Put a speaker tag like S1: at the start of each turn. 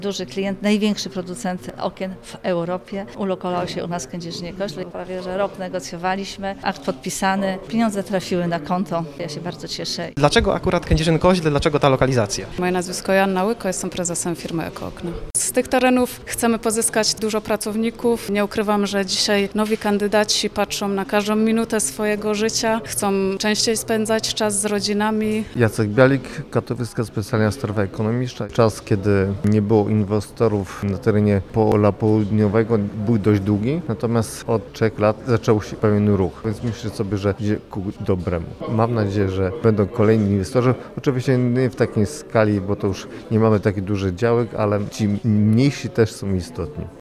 S1: Duży klient, największy producent okien w Europie, ulokował się u nas w Kędzierzynie-Koźle. Prawie że rok negocjowaliśmy, akt podpisany, pieniądze trafiły na konto. Ja się bardzo cieszę.
S2: Dlaczego akurat Kędzierzyn-Koźle, dlaczego ta lokalizacja?
S3: Moje nazwisko Joanna Łyko, jestem prezesem firmy Ekookna. Z tych terenów chcemy pozyskać dużo pracowników. Nie ukrywam, że dzisiaj nowi kandydaci patrzą na każdą minutę swojego życia, chcą częściej spędzać czas z rodzinami.
S4: Jacek Bialik, Katowicka Specjalna Strefa Ekonomiczna. Czas, kiedy nie było inwestorów na terenie Pola Południowego, był dość długi, natomiast od 3 lat zaczął się pewien ruch, więc myślę sobie, że idzie ku dobremu. Mam nadzieję, że będą kolejni inwestorzy, oczywiście nie w takiej skali, bo to już nie mamy takich dużych działek, ale ci mniejsi też są istotni.